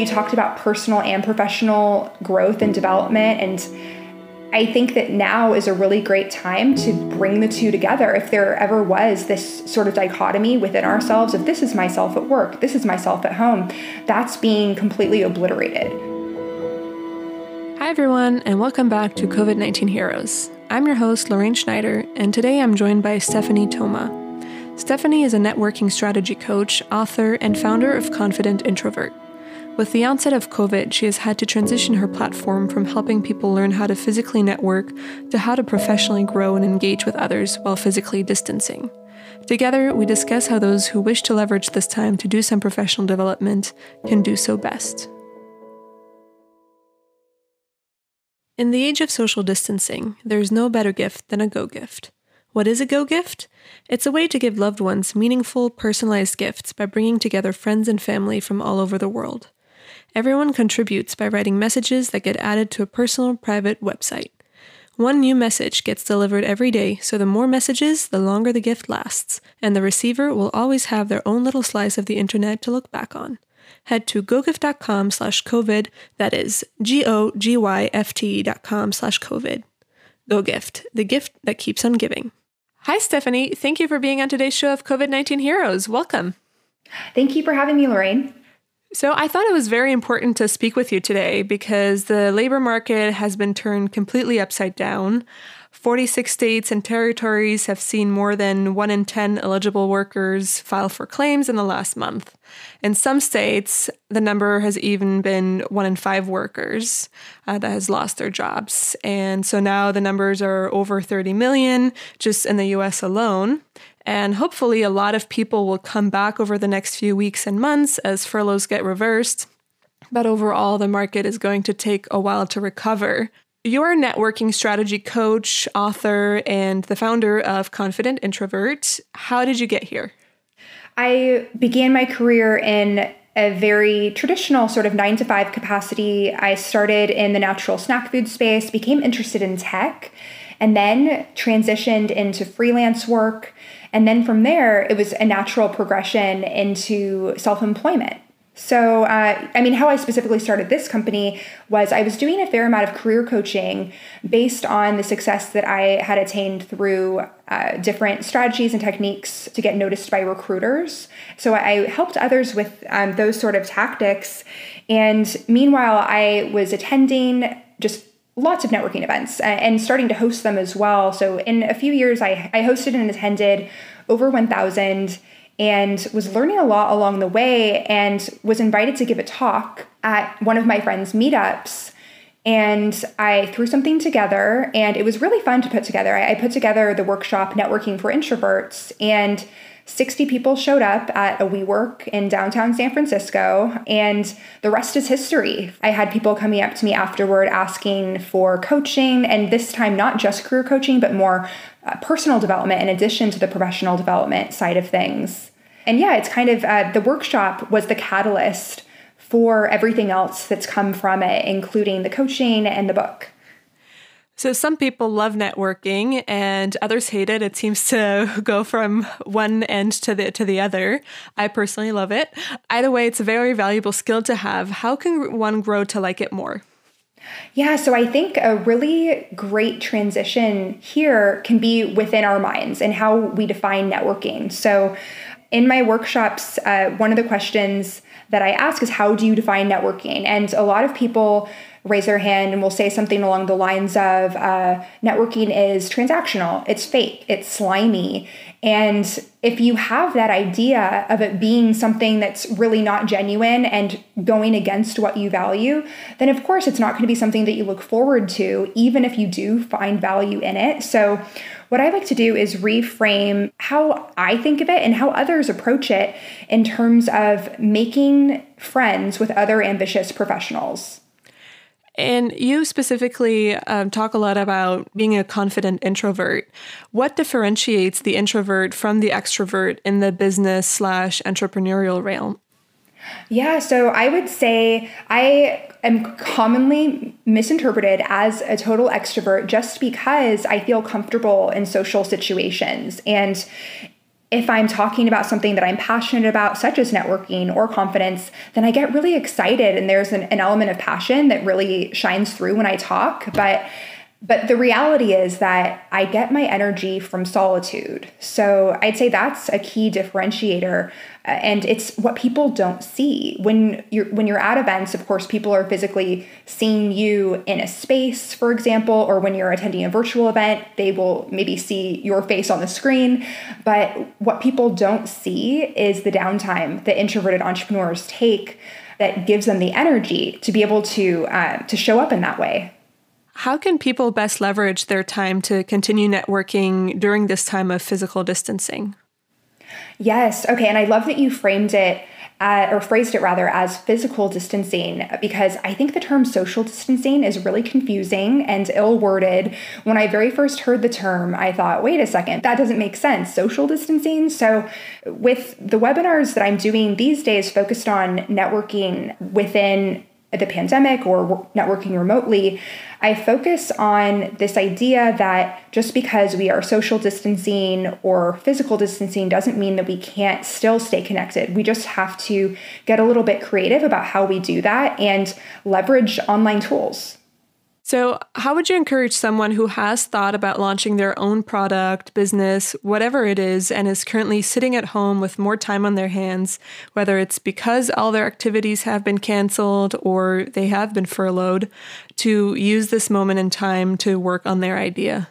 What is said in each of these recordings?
you talked about personal and professional growth and development. And I think that now is a really great time to bring the two together. If there ever was this sort of dichotomy within ourselves of this is myself at work, this is myself at home, that's being completely obliterated. Hi everyone, and welcome back to COVID-19 Heroes. I'm your host, Lorraine Schneider, and today I'm joined by Stephanie Thoma. Stephanie is a networking strategy coach, author, and founder of Confident Introvert. With the onset of COVID, she has had to transition her platform from helping people learn how to physically network to how to professionally grow and engage with others while physically distancing. Together, we discuss how those who wish to leverage this time to do some professional development can do so best. In the age of social distancing, there is no better gift than a Go gift. What is a Go gift? It's a way to give loved ones meaningful, personalized gifts by bringing together friends and family from all over the world. Everyone contributes by writing messages that get added to a personal, private website. One new message gets delivered every day, so the more messages, the longer the gift lasts, and the receiver will always have their own little slice of the internet to look back on. Head to gogift.com/COVID, that is GOGYFT.com/COVID. Go Gift, the gift that keeps on giving. Hi, Stephanie. Thank you for being on today's show of COVID-19 Heroes. Welcome. Thank you for having me, Lorraine. So I thought it was very important to speak with you today because the labor market has been turned completely upside down. 46 states and territories have seen more than 1 in 10 eligible workers file for claims in the last month. In some states, the number has even been 1 in 5 workers that has lost their jobs. And so now the numbers are over 30 million just in the US alone. And hopefully a lot of people will come back over the next few weeks and months as furloughs get reversed. But overall, the market is going to take a while to recover. You're a networking strategy coach, author, and the founder of Confident Introvert. How did you get here? I began my career in a very traditional sort of 9-to-5 capacity. I started in the natural snack food space, became interested in tech, and then transitioned into freelance work. And then from there, it was a natural progression into self-employment. So, how I specifically started this company was I was doing a fair amount of career coaching based on the success that I had attained through different strategies and techniques to get noticed by recruiters. So I helped others with those sort of tactics. And meanwhile, I was attending just lots of networking events and starting to host them as well. So in a few years, I hosted and attended over 1,000 and was learning a lot along the way and was invited to give a talk at one of my friends' meetups. And I threw something together and it was really fun to put together. I put together the workshop Networking for Introverts, and 60 people showed up at a WeWork in downtown San Francisco, and the rest is history. I had people coming up to me afterward asking for coaching, and this time not just career coaching, but more personal development in addition to the professional development side of things. And yeah, it's kind of the workshop was the catalyst for everything else that's come from it, including the coaching and the book. So some people love networking and others hate it. It seems to go from one end to the other. I personally love it. Either way, it's a very valuable skill to have. How can one grow to like it more? Yeah, so I think a really great transition here can be within our minds and how we define networking. So in my workshops, one of the questions that I ask is, how do you define networking? And a lot of people raise their hand and will say something along the lines of networking is transactional, it's fake, it's slimy. And if you have that idea of it being something that's really not genuine and going against what you value, then of course it's not going to be something that you look forward to, even if you do find value in it. So what I like to do is reframe how I think of it and how others approach it in terms of making friends with other ambitious professionals. And you specifically talk a lot about being a confident introvert. What differentiates the introvert from the extrovert in the business/entrepreneurial realm? Yeah, so I would say I am commonly misinterpreted as a total extrovert just because I feel comfortable in social situations. And if I'm talking about something that I'm passionate about, such as networking or confidence, then I get really excited and there's an element of passion that really shines through when I talk. But the reality is that I get my energy from solitude. So I'd say that's a key differentiator. And it's what people don't see. When you're at events, of course, people are physically seeing you in a space, for example, or when you're attending a virtual event, they will maybe see your face on the screen. But what people don't see is the downtime that introverted entrepreneurs take that gives them the energy to be able to show up in that way. How can people best leverage their time to continue networking during this time of physical distancing? Yes. Okay. And I love that you phrased it rather as physical distancing, because I think the term social distancing is really confusing and ill-worded. When I very first heard the term, I thought, wait a second, that doesn't make sense. Social distancing. So with the webinars that I'm doing these days focused on networking within the pandemic or networking remotely, I focus on this idea that just because we are social distancing or physical distancing doesn't mean that we can't still stay connected. We just have to get a little bit creative about how we do that and leverage online tools. So how would you encourage someone who has thought about launching their own product, business, whatever it is, and is currently sitting at home with more time on their hands, whether it's because all their activities have been canceled or they have been furloughed, to use this moment in time to work on their idea?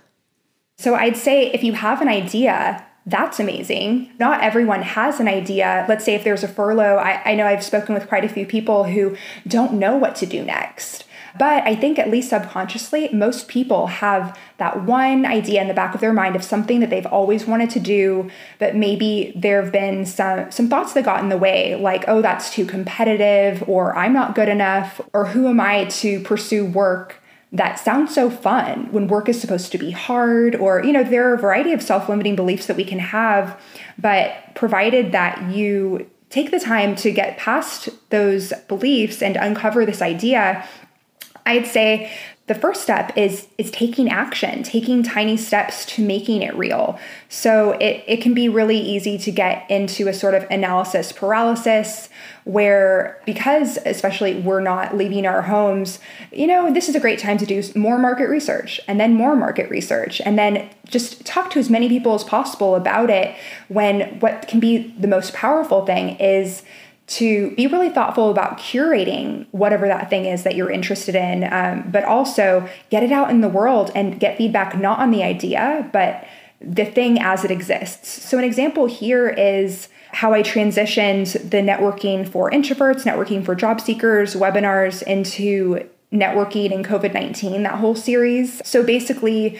So I'd say if you have an idea, that's amazing. Not everyone has an idea. Let's say if there's a furlough, I know I've spoken with quite a few people who don't know what to do next. But I think at least subconsciously, most people have that one idea in the back of their mind of something that they've always wanted to do, but maybe there have been some thoughts that got in the way, like, oh, that's too competitive, or I'm not good enough, or who am I to pursue work that sounds so fun when work is supposed to be hard, or, there are a variety of self-limiting beliefs that we can have, but provided that you take the time to get past those beliefs and uncover this idea, I'd say the first step is taking action, taking tiny steps to making it real. So it can be really easy to get into a sort of analysis paralysis where, because especially we're not leaving our homes, this is a great time to do more market research and then more market research and then just talk to as many people as possible about it, when what can be the most powerful thing is to be really thoughtful about curating whatever that thing is that you're interested in, but also get it out in the world and get feedback not on the idea, but the thing as it exists. So an example here is how I transitioned the networking for introverts, networking for job seekers, webinars into networking in COVID-19, that whole series. So basically,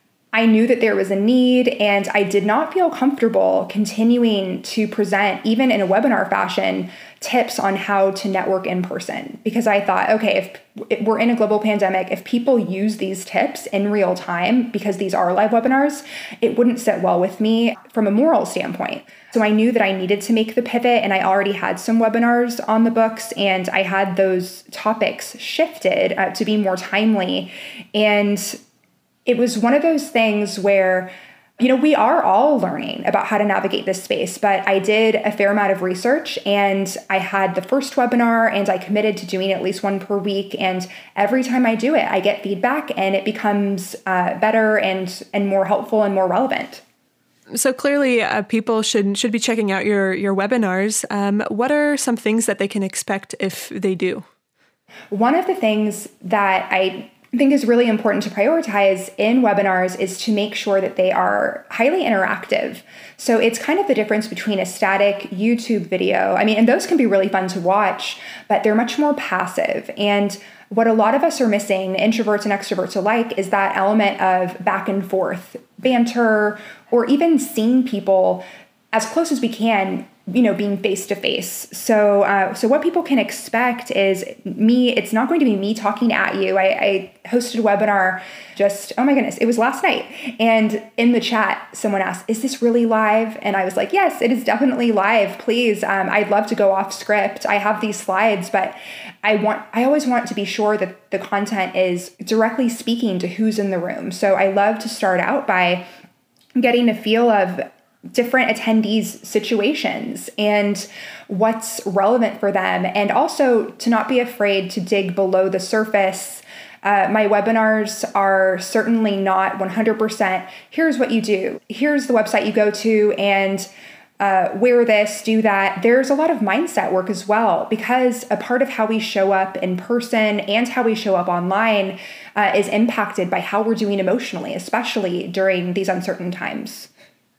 I knew that there was a need, and I did not feel comfortable continuing to present, even in a webinar fashion, tips on how to network in person, because I thought, okay, if we're in a global pandemic, if people use these tips in real time, because these are live webinars, it wouldn't sit well with me from a moral standpoint. So I knew that I needed to make the pivot, and I already had some webinars on the books, and I had those topics shifted to be more timely. And it was one of those things where, we are all learning about how to navigate this space, but I did a fair amount of research, and I had the first webinar, and I committed to doing at least one per week. And every time I do it, I get feedback, and it becomes better and more helpful and more relevant. So clearly, people should be checking out your webinars. What are some things that they can expect if they do? One of the things that I think is really important to prioritize in webinars is to make sure that they are highly interactive. So it's kind of the difference between a static YouTube video. And those can be really fun to watch, but they're much more passive. And what a lot of us are missing, introverts and extroverts alike, is that element of back and forth banter, or even seeing people as close as we can, being face to face. So what people can expect is me. It's not going to be me talking at you. I hosted a webinar just, oh my goodness, it was last night. And in the chat, someone asked, is this really live? And I was like, yes, it is definitely live. Please. I'd love to go off script. I have these slides, but I always want to be sure that the content is directly speaking to who's in the room. So I love to start out by getting a feel of different attendees' situations and what's relevant for them. And also to not be afraid to dig below the surface. My webinars are certainly not 100%. Here's what you do. Here's the website you go to and wear this, do that. There's a lot of mindset work as well, because a part of how we show up in person and how we show up online is impacted by how we're doing emotionally, especially during these uncertain times.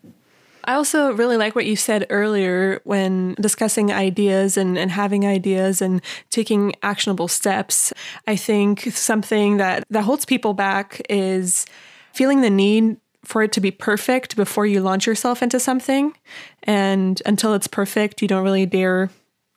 I also really like what you said earlier when discussing ideas and having ideas and taking actionable steps. I think something that holds people back is feeling the need for it to be perfect before you launch yourself into something. And until it's perfect, you don't really dare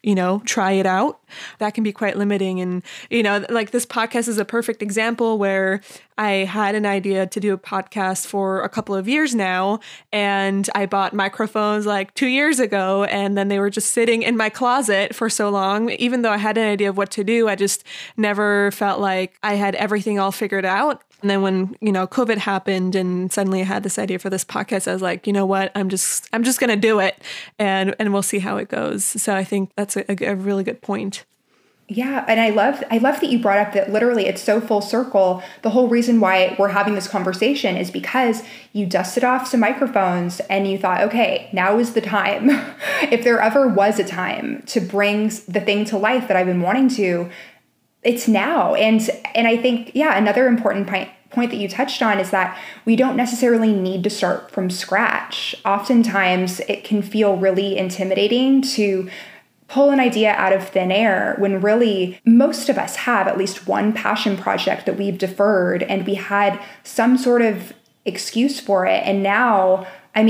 try it out. That can be quite limiting. And, like this podcast is a perfect example where I had an idea to do a podcast for a couple of years now. And I bought microphones like 2 years ago. And then they were just sitting in my closet for so long. Even though I had an idea of what to do, I just never felt like I had everything all figured out. And then when, COVID happened and suddenly I had this idea for this podcast, I was like, you know what, I'm just going to do it and we'll see how it goes. So I think that's a really good point. Yeah. And I love that you brought up that literally it's so full circle. The whole reason why we're having this conversation is because you dusted off some microphones and you thought, okay, now is the time. If there ever was a time to bring the thing to life that I've been wanting to, it's now. And I think, another important point that you touched on is that we don't necessarily need to start from scratch. Oftentimes it can feel really intimidating to pull an idea out of thin air when really most of us have at least one passion project that we've deferred and we had some sort of excuse for it. And now,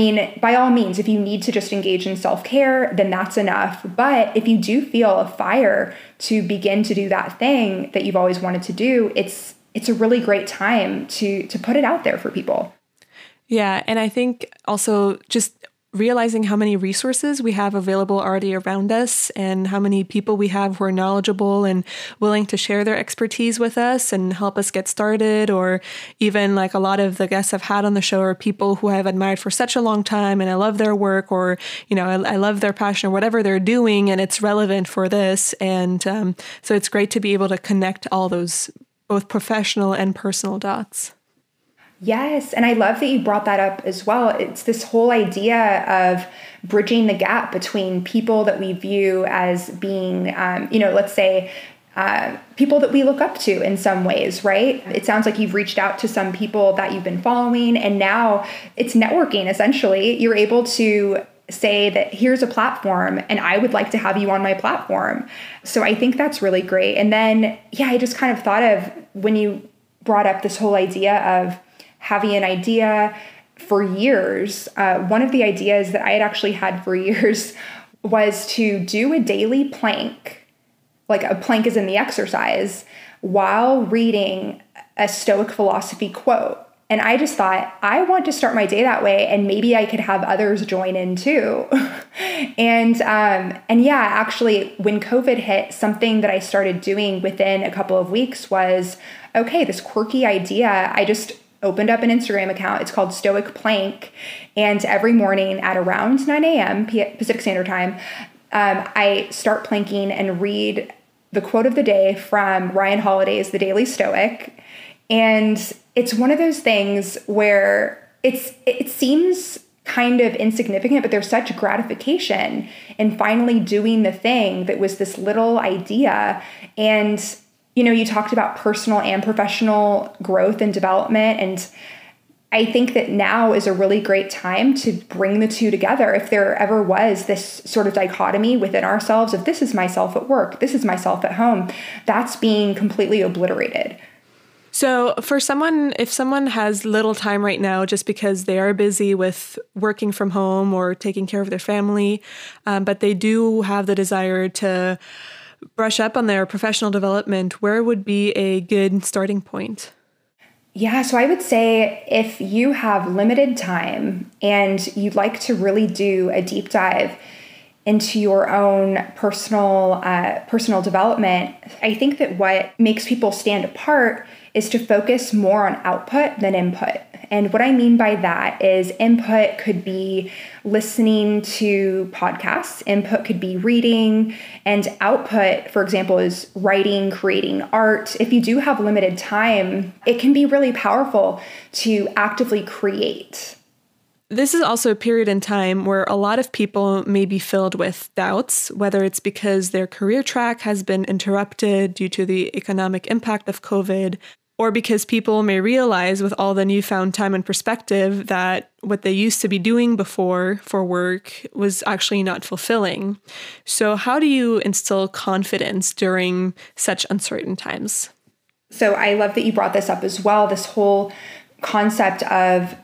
by all means, if you need to just engage in self-care, then that's enough. But if you do feel a fire to begin to do that thing that you've always wanted to do, it's a really great time to put it out there for people. Yeah. And I think also just realizing how many resources we have available already around us and how many people we have who are knowledgeable and willing to share their expertise with us and help us get started. Or even like a lot of the guests I've had on the show are people who I've admired for such a long time and I love their work, or, I love their passion or whatever they're doing and it's relevant for this. And so it's great to be able to connect all those both professional and personal dots. Yes. And I love that you brought that up as well. It's this whole idea of bridging the gap between people that we view as being, let's say, people that we look up to in some ways, right? It sounds like you've reached out to some people that you've been following, and now it's networking, essentially. You're able to say that here's a platform and I would like to have you on my platform. So I think that's really great. And then, I just kind of thought of when you brought up this whole idea of having an idea for years. One of the ideas that I had actually had for years was to do a daily plank, like a plank is in the exercise, while reading a Stoic philosophy quote. And I just thought, I want to start my day that way, and maybe I could have others join in too. Actually, when COVID hit, something that I started doing within a couple of weeks was, okay, this quirky idea, I just opened up an Instagram account. It's called Stoic Plank. And every morning at around 9 a.m. Pacific Standard Time, I start planking and read the quote of the day from Ryan Holiday's The Daily Stoic. And it's one of those things where it seems kind of insignificant, but there's such gratification in finally doing the thing that was this little idea. And you talked about personal and professional growth and development. And I think that now is a really great time to bring the two together. If there ever was this sort of dichotomy within ourselves of this is myself at work, this is myself at home, that's being completely obliterated. So if someone has little time right now just because they are busy with working from home or taking care of their family, but they do have the desire to brush up on their professional development, where would be a good starting point? Yeah, so I would say if you have limited time and you'd like to really do a deep dive into your own personal development, I think that what makes people stand apart is to focus more on output than input. And what I mean by that is input could be listening to podcasts, input could be reading, and output, for example, is writing, creating art. If you do have limited time, it can be really powerful to actively create. This is also a period in time where a lot of people may be filled with doubts, whether it's because their career track has been interrupted due to the economic impact of COVID, or because people may realize with all the newfound time and perspective that what they used to be doing before for work was actually not fulfilling. So how do you instill confidence during such uncertain times? So I love that you brought this up as well, this whole concept of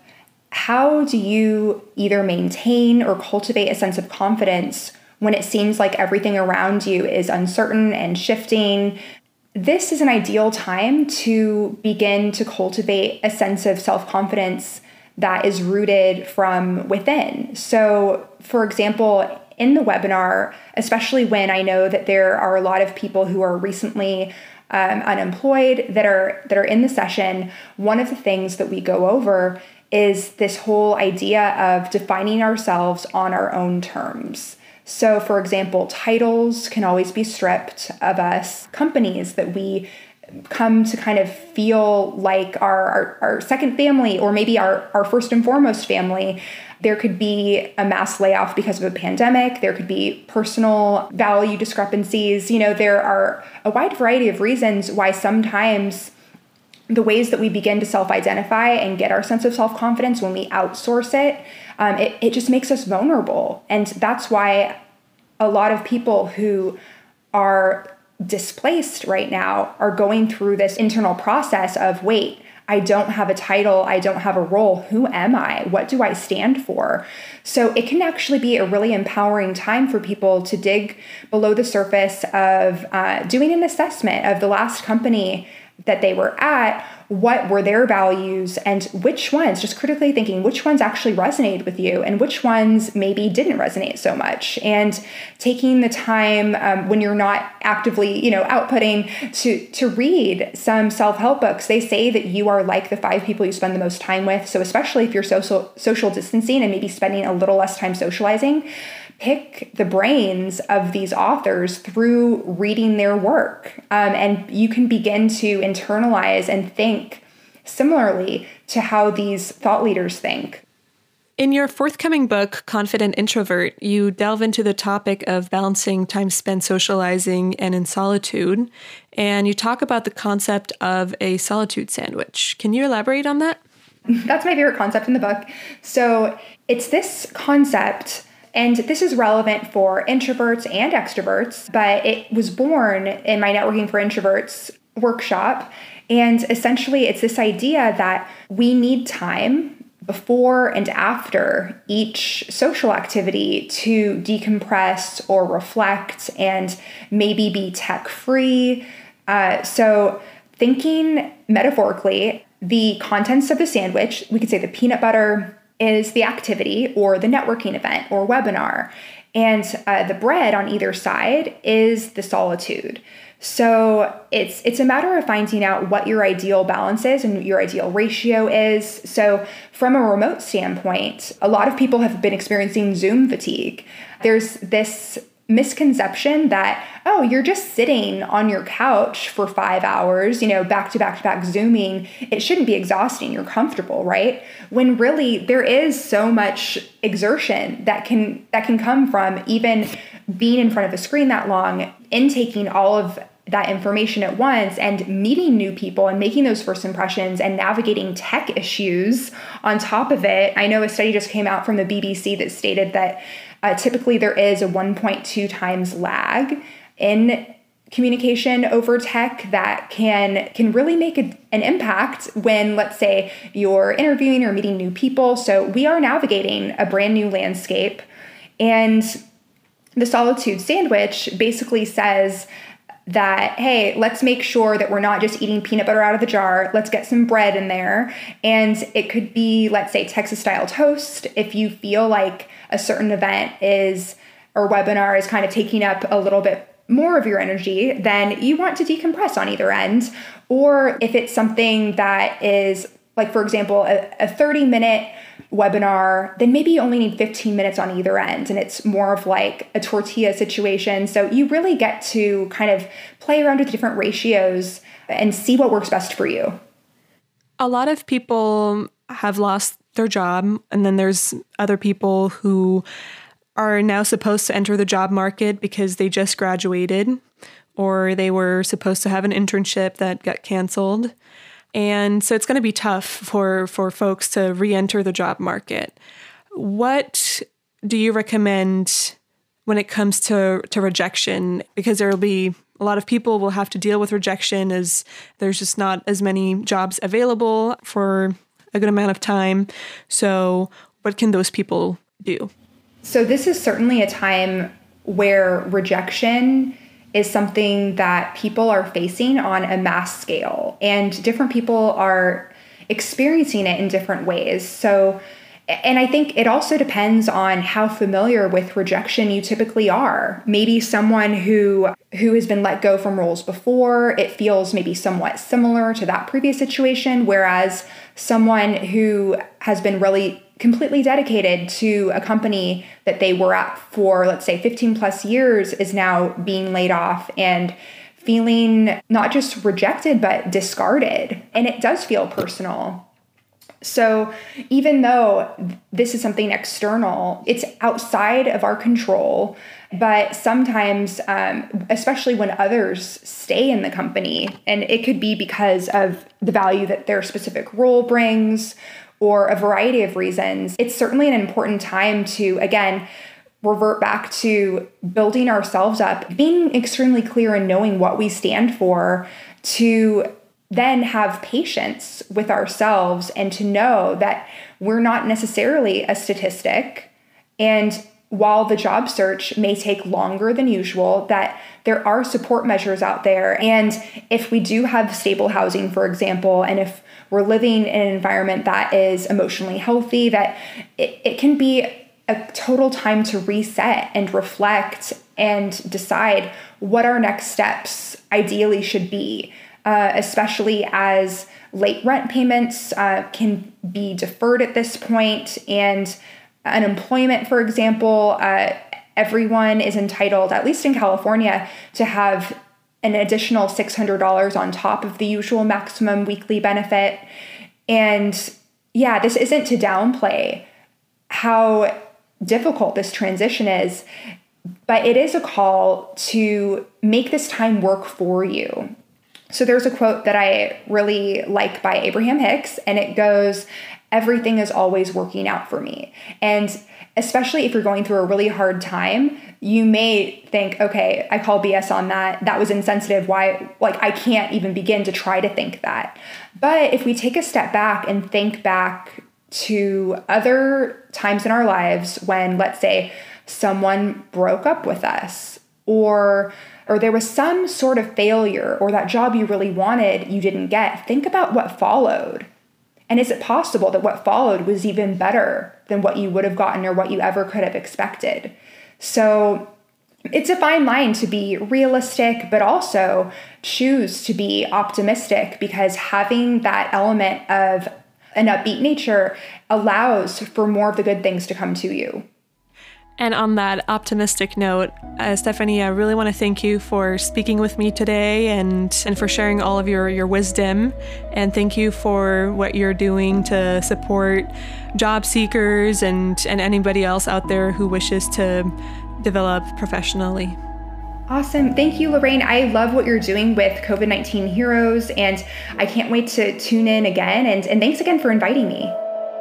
how do you either maintain or cultivate a sense of confidence when it seems like everything around you is uncertain and shifting? This is an ideal time to begin to cultivate a sense of self-confidence that is rooted from within. So, for example, in the webinar, especially when I know that there are a lot of people who are recently unemployed that are in the session, one of the things that we go over is this whole idea of defining ourselves on our own terms. So, for example, titles can always be stripped of us. Companies that we come to kind of feel like our second family, or maybe our first and foremost family. There could be a mass layoff because of a pandemic. There could be personal value discrepancies. There are a wide variety of reasons why sometimes the ways that we begin to self-identify and get our sense of self-confidence when we outsource it, it just makes us vulnerable. And that's why a lot of people who are displaced right now are going through this internal process of, wait, I don't have a title, I don't have a role. Who am I? What do I stand for? So it can actually be a really empowering time for people to dig below the surface of doing an assessment of the last company that they were at, what were their values, and which ones, just critically thinking, which ones actually resonated with you and which ones maybe didn't resonate so much. And taking the time when you're not actively, outputting to read some self-help books. They say that you are like the 5 people you spend the most time with. So especially if you're social distancing and maybe spending a little less time socializing, pick the brains of these authors through reading their work. And you can begin to internalize and think similarly to how these thought leaders think. In your forthcoming book, Confident Introvert, you delve into the topic of balancing time spent socializing and in solitude, and you talk about the concept of a solitude sandwich. Can you elaborate on that? That's my favorite concept in the book. So it's this concept. And this is relevant for introverts and extroverts, but it was born in my Networking for Introverts workshop. And essentially, it's this idea that we need time before and after each social activity to decompress or reflect and maybe be tech-free. So thinking metaphorically, the contents of the sandwich, we could say the peanut butter is the activity or the networking event or webinar. And the bread on either side is the solitude. So it's a matter of finding out what your ideal balance is and your ideal ratio is. So from a remote standpoint, a lot of people have been experiencing Zoom fatigue. There's this misconception that, oh, you're just sitting on your couch for 5 hours, back to back Zooming. It shouldn't be exhausting. You're comfortable, right? When really there is so much exertion that can come from even being in front of a screen that long, intaking all of that information at once and meeting new people and making those first impressions and navigating tech issues on top of it. I know a study just came out from the BBC that stated that typically there is a 1.2 times lag in communication over tech that can really make an impact when, let's say, you're interviewing or meeting new people. So we are navigating a brand new landscape. And the solitude sandwich basically says that, hey, let's make sure that we're not just eating peanut butter out of the jar. Let's get some bread in there. And it could be, let's say, Texas-style toast. If you feel like a certain event or webinar is kind of taking up a little bit more of your energy, then you want to decompress on either end. Or if it's something that is like, for example, a 30-minute webinar, then maybe you only need 15 minutes on either end. And it's more of like a tortilla situation. So you really get to kind of play around with different ratios and see what works best for you. A lot of people have lost their job, and then there's other people who are now supposed to enter the job market because they just graduated, or they were supposed to have an internship that got canceled. And so it's going to be tough for folks to re-enter the job market. What do you recommend when it comes to rejection? Because there will be a lot of people will have to deal with rejection as there's just not as many jobs available for a good amount of time. So what can those people do? So this is certainly a time where rejection is something that people are facing on a mass scale, and different people are experiencing it in different ways. So, and I think it also depends on how familiar with rejection you typically are. Maybe someone who has been let go from roles before, it feels maybe somewhat similar to that previous situation, whereas someone who has been really completely dedicated to a company that they were at for, let's say, 15 plus years is now being laid off and feeling not just rejected, but discarded. And it does feel personal. So even though this is something external, it's outside of our control. But sometimes, especially when others stay in the company, and it could be because of the value that their specific role brings, or a variety of reasons, it's certainly an important time to, again, revert back to building ourselves up, being extremely clear and knowing what we stand for, to then have patience with ourselves and to know that we're not necessarily a statistic. And while the job search may take longer than usual, that there are support measures out there. And if we do have stable housing, for example, and if we're living in an environment that is emotionally healthy, that it can be a total time to reset and reflect and decide what our next steps ideally should be, especially as late rent payments can be deferred at this point, and unemployment, for example, everyone is entitled, at least in California, to have an additional $600 on top of the usual maximum weekly benefit. And yeah, this isn't to downplay how difficult this transition is, but it is a call to make this time work for you. So there's a quote that I really like by Abraham Hicks, and it goes, "Everything is always working out for me." And especially if you're going through a really hard time, you may think, okay, I call BS on that. That was insensitive. Why? Like, I can't even begin to try to think that. But if we take a step back and think back to other times in our lives when, let's say, someone broke up with us, or there was some sort of failure, or that job you really wanted you didn't get, think about what followed. And is it possible that what followed was even better than what you would have gotten or what you ever could have expected? So it's a fine line to be realistic, but also choose to be optimistic, because having that element of an upbeat nature allows for more of the good things to come to you. And on that optimistic note, Stephanie, I really want to thank you for speaking with me today and for sharing all of your wisdom. And thank you for what you're doing to support job seekers and anybody else out there who wishes to develop professionally. Awesome. Thank you, Lorraine. I love what you're doing with COVID-19 Heroes, and I can't wait to tune in again. And thanks again for inviting me.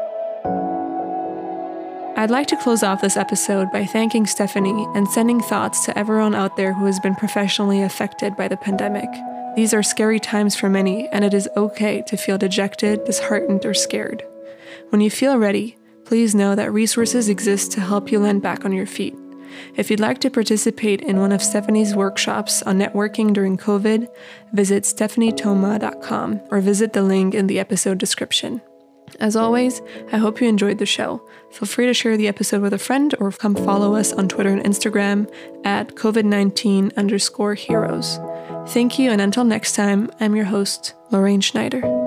I'd like to close off this episode by thanking Stephanie and sending thoughts to everyone out there who has been professionally affected by the pandemic. These are scary times for many, and it is okay to feel dejected, disheartened, or scared. When you feel ready, please know that resources exist to help you land back on your feet. If you'd like to participate in one of Stephanie's workshops on networking during COVID, visit stephanietoma.com or visit the link in the episode description. As always, I hope you enjoyed the show. Feel free to share the episode with a friend or come follow us on Twitter and Instagram at COVID-19_heroes. Thank you, and until next time, I'm your host, Lorraine Schneider.